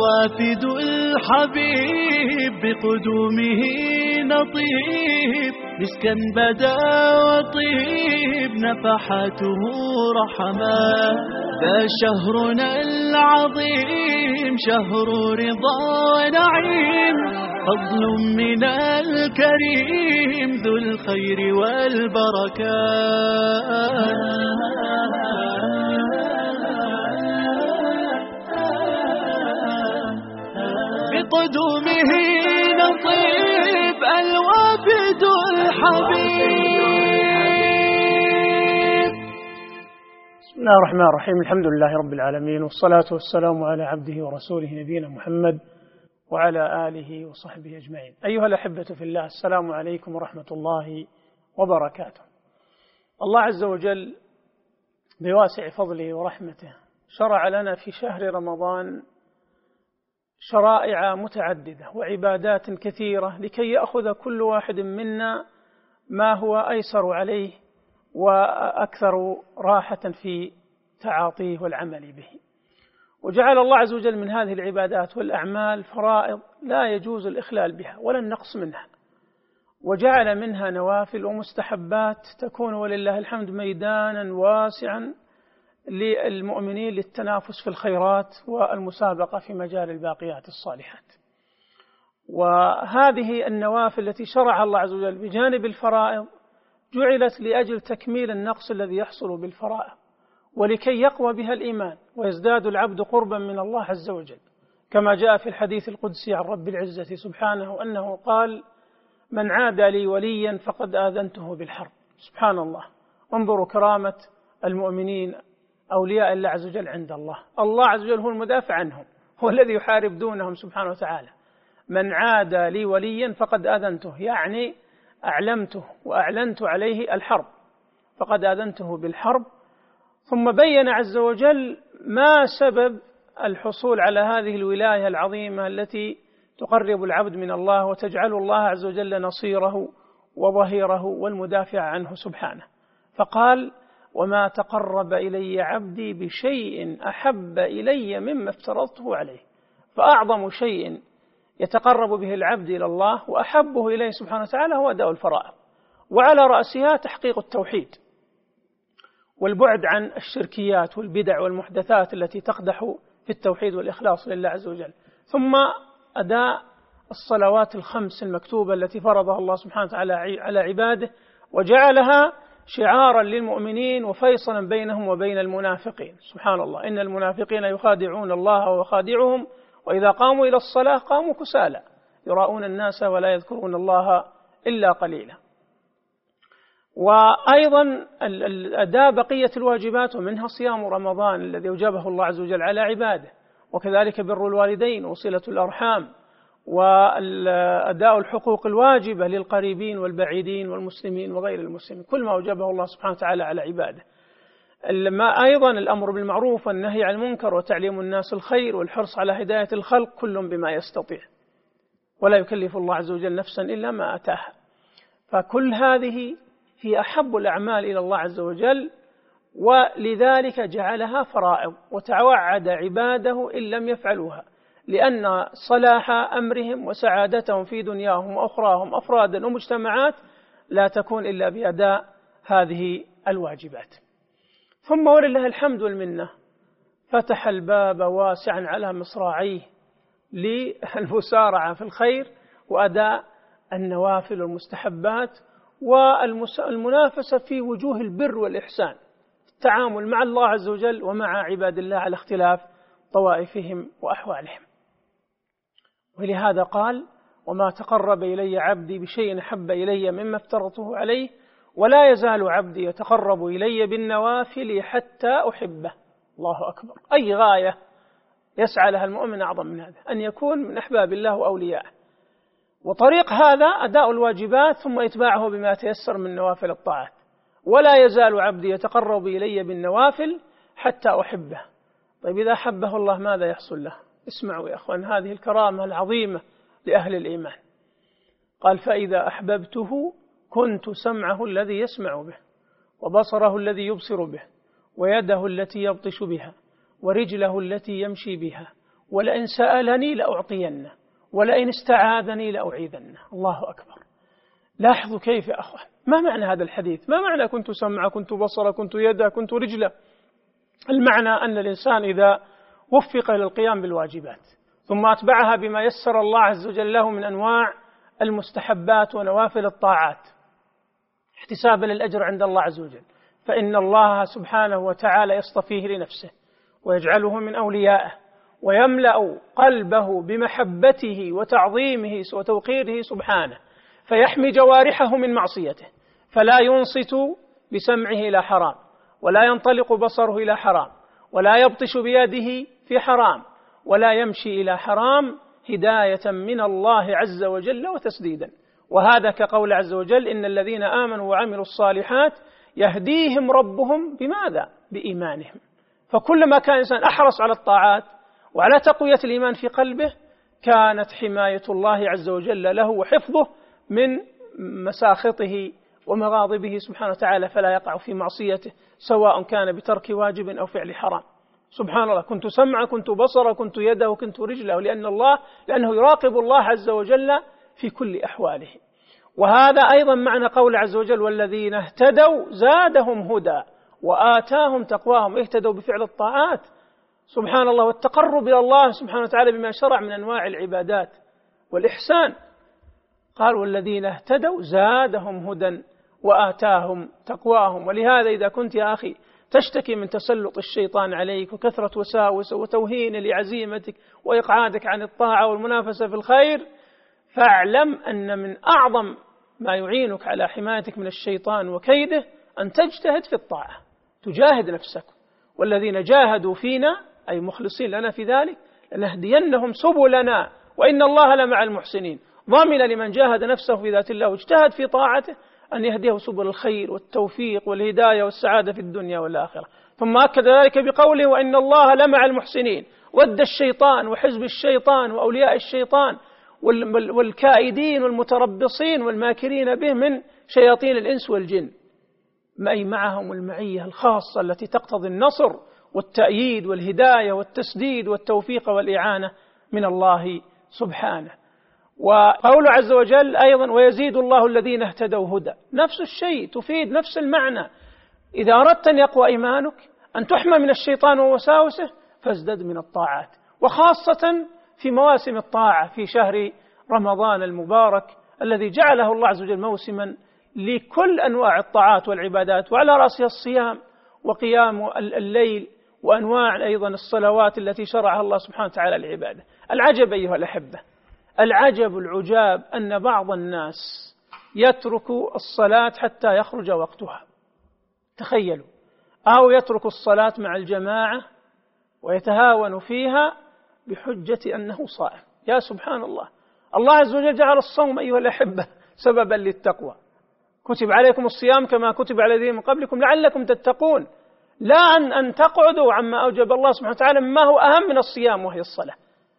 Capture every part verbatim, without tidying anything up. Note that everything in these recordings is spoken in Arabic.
الوافد الحبيب بقدومه نطيب مسكا بدا وطيب نفحاته رحمات. ذا شهرنا العظيم شهر رضا ونعيم فضل من الكريم ذو الخير والبركات. بقدومه نطيب الوافد الحبيب. بسم الله الرحمن الرحيم. الحمد لله رب العالمين، والصلاة والسلام على عبده ورسوله نبينا محمد وعلى آله وصحبه أجمعين. أيها الأحبة في الله، السلام عليكم ورحمة الله وبركاته. الله عز وجل بواسع فضله ورحمته شرع لنا في شهر رمضان شرائع متعددة وعبادات كثيرة لكي يأخذ كل واحد منا ما هو أيسر عليه وأكثر راحة في تعاطيه والعمل به. وجعل الله عز وجل من هذه العبادات والأعمال فرائض لا يجوز الإخلال بها ولا النقص منها، وجعل منها نوافل ومستحبات تكون ولله الحمد ميدانا واسعا للمؤمنين للتنافس في الخيرات والمسابقة في مجال الباقيات الصالحات. وهذه النوافل التي شرعها الله عز وجل بجانب الفرائض جعلت لأجل تكميل النقص الذي يحصل بالفرائض، ولكي يقوى بها الإيمان ويزداد العبد قربا من الله عز وجل، كما جاء في الحديث القدسي عن رب العزة سبحانه أنه قال: من عادى لي وليا فقد آذنته بالحرب. سبحان الله، انظروا كرامة المؤمنين أولياء الله عز وجل عند الله. الله عز وجل هو المدافع عنهم، هو الذي يحارب دونهم سبحانه وتعالى. من عادى لي وليا فقد آذنته، يعني أعلمته وأعلنت عليه الحرب، فقد آذنته بالحرب. ثم بين عز وجل ما سبب الحصول على هذه الولاية العظيمة التي تقرب العبد من الله وتجعل الله عز وجل نصيره وظهيره والمدافع عنه سبحانه. فقال: وما تقرب إلي عبدي بشيء أحب إلي مما افترضته عليه. فأعظم شيء يتقرب به العبد إلى الله وأحبه إليه سبحانه وتعالى هو أداء الفرائض، وعلى رأسها تحقيق التوحيد والبعد عن الشركيات والبدع والمحدثات التي تقدح في التوحيد والإخلاص لله عز وجل. ثم أداء الصلوات الخمس المكتوبة التي فرضها الله سبحانه وتعالى على عباده، وجعلها شعارا للمؤمنين وفيصلا بينهم وبين المنافقين. سبحان الله، إن المنافقين يخادعون الله ويخادعهم وإذا قاموا إلى الصلاة قاموا كسالى يراؤون الناس ولا يذكرون الله إلا قليلا. وأيضا أداء بقية الواجبات، ومنها صيام رمضان الذي أوجبه الله عز وجل على عباده، وكذلك بر الوالدين وصلة الأرحام، وأداء الحقوق الواجبة للقريبين والبعيدين والمسلمين وغير المسلمين، كل ما أوجبه الله سبحانه وتعالى على عباده. ما أيضا الأمر بالمعروف والنهي عن المنكر وتعليم الناس الخير والحرص على هداية الخلق، كل بما يستطيع، ولا يكلف الله عز وجل نفسا إلا ما أتاها. فكل هذه هي أحب الأعمال إلى الله عز وجل، ولذلك جعلها فرائض وتوعد عباده إن لم يفعلوها، لأن صلاح أمرهم وسعادتهم في دنياهم وأخراهم أفرادا ومجتمعات لا تكون إلا بأداء هذه الواجبات. ثم ولله الحمد والمنة فتح الباب واسعا على مصراعيه للمسارعة في الخير وأداء النوافل والمستحبات والمنافسة في وجوه البر والإحسان، التعامل مع الله عز وجل ومع عباد الله على اختلاف طوائفهم وأحوالهم. ولهذا قال: وما تقرب إلي عبدي بشيء أحب إلي مما افترضته عليه ولا يزال عبدي يتقرب إلي بالنوافل حتى أحبه. الله أكبر، أي غاية يسعى لها المؤمن أعظم من هذا، أن يكون من أحباب الله وأوليائه. وطريق هذا أداء الواجبات ثم إتباعه بما تيسر من نوافل الطاعات. ولا يزال عبدي يتقرب إلي بالنوافل حتى أحبه. طيب إذا أحبه الله ماذا يحصل له؟ اسمعوا يا أخوان هذه الكرامة العظيمة لأهل الإيمان. قال: فإذا أحببته كنت سمعه الذي يسمع به، وبصره الذي يبصر به، ويده التي يبطش بها، ورجله التي يمشي بها، ولئن سألني لأعطينه ولئن استعاذني لأعيذنه. الله أكبر. لاحظوا كيف يا أخوان، ما معنى هذا الحديث؟ ما معنى كنت سمع كنت بصر كنت يدا كنت رجلا؟ المعنى أن الإنسان إذا وفق إلى القيام بالواجبات ثم أتبعها بما يسر الله عز وجل له من أنواع المستحبات ونوافل الطاعات احتسابا للأجر عند الله عز وجل، فإن الله سبحانه وتعالى يصطفيه لنفسه ويجعله من أوليائه ويملأ قلبه بمحبته وتعظيمه وتوقيره سبحانه، فيحمي جوارحه من معصيته، فلا ينصت بسمعه إلى حرام، ولا ينطلق بصره إلى حرام، ولا يبطش بيده في حرام، ولا يمشي إلى حرام هداية من الله عز وجل وتسديدا. وهذا كقول عز وجل: إن الذين آمنوا وعملوا الصالحات يهديهم ربهم بماذا؟ بإيمانهم. فكلما كان الإنسان أحرص على الطاعات وعلى تقوية الإيمان في قلبه كانت حماية الله عز وجل له وحفظه من مساخطه ومغاضبه سبحانه وتعالى، فلا يقع في معصيته سواء كان بترك واجب أو فعل حرام. سبحان الله، كنت سمع كنت بصر كنت يده وكنت رجله، لأن الله لأنه يراقب الله عز وجل في كل أحواله. وهذا أيضا معنى قول عز وجل: والذين اهتدوا زادهم هدى وآتاهم تقواهم. اهتدوا بفعل الطاعات سبحان الله والتقرب إلى الله سبحانه وتعالى بما شرع من أنواع العبادات والإحسان. قال: والذين اهتدوا زادهم هدى وآتاهم تقواهم. ولهذا إذا كنت يا أخي تشتكي من تسلط الشيطان عليك وكثرة وساوسه وتوهين لعزيمتك وإقعادك عن الطاعة والمنافسة في الخير، فاعلم أن من أعظم ما يعينك على حمايتك من الشيطان وكيده أن تجتهد في الطاعة، تجاهد نفسك. والذين جاهدوا فينا أي مخلصين لنا في ذلك لنهدينهم سبلنا وإن الله لمع المحسنين. ضامن لمن جاهد نفسه في ذات الله واجتهد في طاعته أن يهديه سبل الخير والتوفيق والهداية والسعادة في الدنيا والآخرة. ثم أكد ذلك بقوله: وإن الله لمع المحسنين. ود الشيطان وحزب الشيطان وأولياء الشيطان والكائدين والمتربصين والماكرين به من شياطين الإنس والجن، أي معهم المعية الخاصة التي تقتضي النصر والتأييد والهداية والتسديد والتوفيق والإعانة من الله سبحانه. وقول عز وجل أيضا: ويزيد الله الذين اهتدوا هدى. نفس الشيء، تفيد نفس المعنى. إذا أردت أن يقوى إيمانك، أن تحمى من الشيطان ووساوسه، فازدد من الطاعات، وخاصة في مواسم الطاعة في شهر رمضان المبارك الذي جعله الله عز وجل موسما لكل أنواع الطاعات والعبادات، وعلى رأسها الصيام وقيام الليل وأنواع أيضا الصلوات التي شرعها الله سبحانه وتعالى العبادة. العجب أيها الأحبة، العجب العجاب أن بعض الناس يترك الصلاة حتى يخرج وقتها، تخيلوا، أو يترك الصلاة مع الجماعة ويتهاون فيها بحجة أنه صائم. يا سبحان الله، الله عز وجل جعل الصوم أيها الأحبة سببا للتقوى. كتب عليكم الصيام كما كتب على الذين من قبلكم لعلكم تتقون، لا أن, أن تقعدوا عما أوجب الله سبحانه وتعالى مما هو أهم من الصيام وهي الصلاة.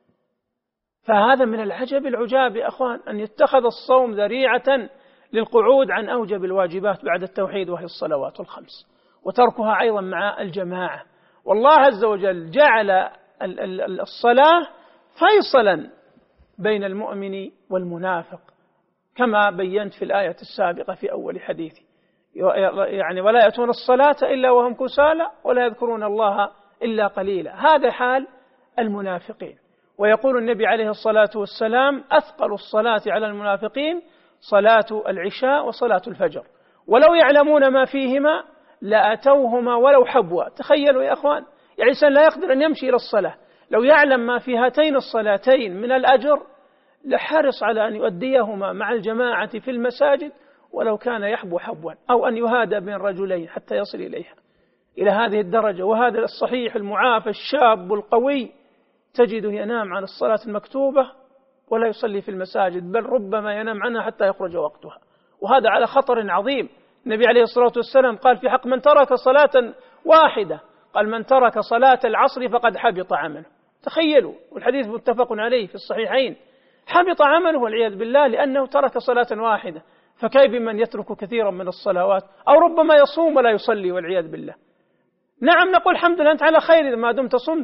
فهذا من العجب العجاب يا أخوان أن يتخذ الصوم ذريعة للقعود عن أوجب الواجبات بعد التوحيد وهي الصلوات الخمس، وتركها أيضا مع الجماعة. والله عز وجل جعل الصلاة فيصلا بين المؤمن والمنافق كما بينت في الآية السابقة في أول حديثي، يعني ولا يأتون الصلاة إلا وهم كسالى ولا يذكرون الله إلا قليلا. هذا حال المنافقين. ويقول النبي عليه الصلاة والسلام: أثقل الصلاة على المنافقين صلاة العشاء وصلاة الفجر، ولو يعلمون ما فيهما لأتوهما ولو حبوا. تخيلوا يا أخوان، يعني إنسان لا يقدر أن يمشي إلى الصلاة، لو يعلم ما في هاتين الصلاتين من الأجر لحرص على أن يؤديهما مع الجماعة في المساجد ولو كان يحبو حبوا، أو أن يهادى بين رجلين حتى يصل إليها إلى هذه الدرجة. وهذا الصحيح المعافى الشاب القوي تجده ينام عن الصلاة المكتوبة ولا يصلي في المساجد، بل ربما ينام عنها حتى يخرج وقتها، وهذا على خطر عظيم. النبي عليه الصلاة والسلام قال في حق من ترك صلاة واحدة، قال: من ترك صلاة العصر فقد حبط عمله. تخيلوا، والحديث متفق عليه في الصحيحين، حبط عمله والعياذ بالله لأنه ترك صلاة واحدة. فكيف من يترك كثيرا من الصلوات، أو ربما يصوم ولا يصلي والعياذ بالله؟ نعم، نقول الحمد لله أنت على خير ما دمت صمت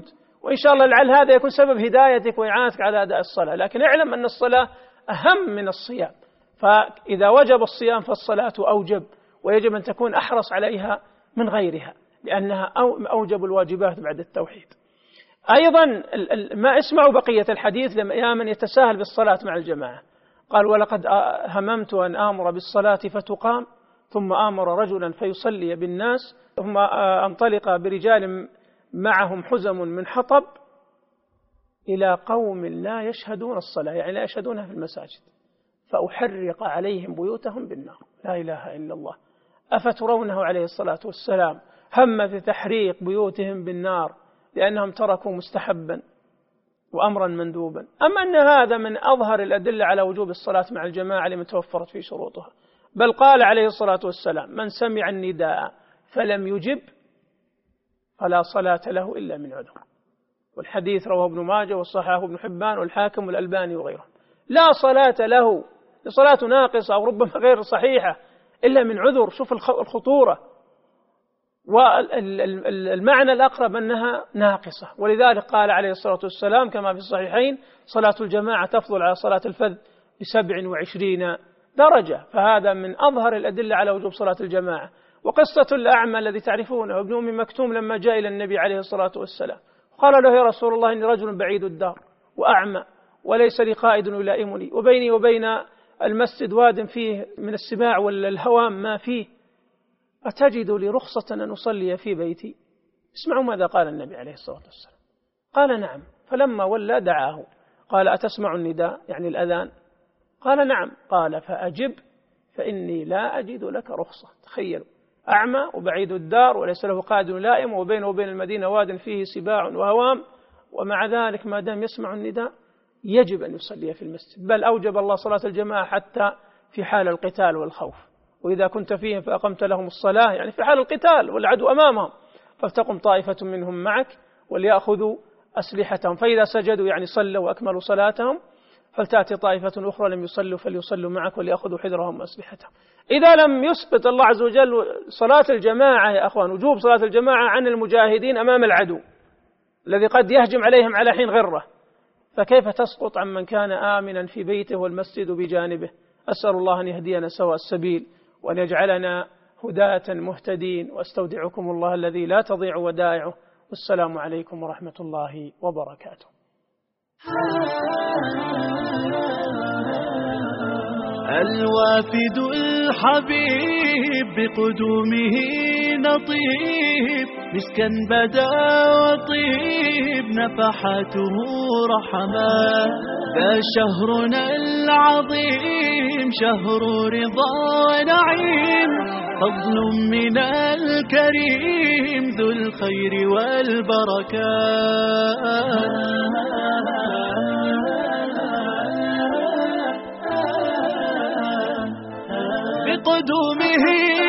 وإن شاء الله لعل هذا يكون سبب هدايتك وإعانتك على أداء الصلاة، لكن اعلم أن الصلاة أهم من الصيام، فإذا وجب الصيام فالصلاة أوجب، ويجب أن تكون أحرص عليها من غيرها لأنها أوجب الواجبات بعد التوحيد. أيضا ما اسمعوا بقية الحديث يا من يتساهل بالصلاة مع الجماعة، قال ولقد هممت أن آمر بالصلاة فتقام ثم آمر رجلا فيصلي بالناس ثم انطلق برجال معهم حزم من حطب إلى قوم لا يشهدون الصلاة، يعني لا يشهدونها في المساجد، فأحرق عليهم بيوتهم بالنار. لا إله إلا الله. أفترونه عليه الصلاة والسلام هم في تحريق بيوتهم بالنار لأنهم تركوا مستحبا وأمرا مندوبا، أم أن هذا من أظهر الأدلة على وجوب الصلاة مع الجماعة لمن توفرت في شروطها؟ بل قال عليه الصلاة والسلام من سمع النداء فلم يجب فلا صلاة له إلا من عذر، والحديث رواه ابن ماجه وصححه ابن حبان والحاكم والألباني وغيرهم. لا صلاة له، صلاة ناقصة أو ربما غير صحيحة إلا من عذر. شوف الخطورة، والمعنى الأقرب أنها ناقصة، ولذلك قال عليه الصلاة والسلام كما في الصحيحين صلاة الجماعة تفضل على صلاة الفذ بسبع وعشرين درجة، فهذا من أظهر الأدلة على وجوب صلاة الجماعة. وقصة الأعمى الذي تعرفونه ابن أم مكتوم لما جاء إلى النبي عليه الصلاة والسلام قال له يا رسول الله إني رجل بعيد الدار وأعمى وليس لي قائد يلائمني وبيني وبين المسجد واد فيه من السباع والهوام ما فيه، أتجد لي رخصة أن أصلي في بيتي؟ اسمعوا ماذا قال النبي عليه الصلاة والسلام، قال نعم. فلما ولى دعاه قال أتسمع النداء يعني الأذان؟ قال نعم. قال فأجب فإني لا أجد لك رخصة. تخيلوا، أعمى وبعيد الدار وليس له قائد لائم وبينه وبين المدينة واد فيه سباع وهوام، ومع ذلك ما دام يسمع النداء يجب أن يصلي في المسجد، بل أوجب الله صلاة الجماعة حتى في حال القتال والخوف، وإذا كنت فيهم فأقمت لهم الصلاة يعني في حال القتال والعدو أمامهم فلتقم طائفة منهم معك وليأخذوا أسلحتهم، فإذا سجدوا يعني صلوا وأكملوا صلاتهم فلتأتي طائفة أخرى لم يصلوا فليصلوا معك وليأخذوا حذرهم وأسلحتهم. إذا لم يسقط الله عز وجل صلاة الجماعة يا أخوان، وجوب صلاة الجماعة عن المجاهدين أمام العدو الذي قد يهجم عليهم على حين غرة، فكيف تسقط عن من كان آمنا في بيته والمسجد بجانبه؟ أسأل الله أن يهدينا سواء السبيل وأن يجعلنا هداة مهتدين، واستودعكم الله الذي لا تضيع ودائعه، والسلام عليكم ورحمة الله وبركاته. الوافد الحبيب بقدومه نطيب مسكا بدا وطيب نفحاته رحمات، ذا شهرنا العظيم شهر رضا ونعيم، فضل من الكريم ذو الخير والبركات. بقدومه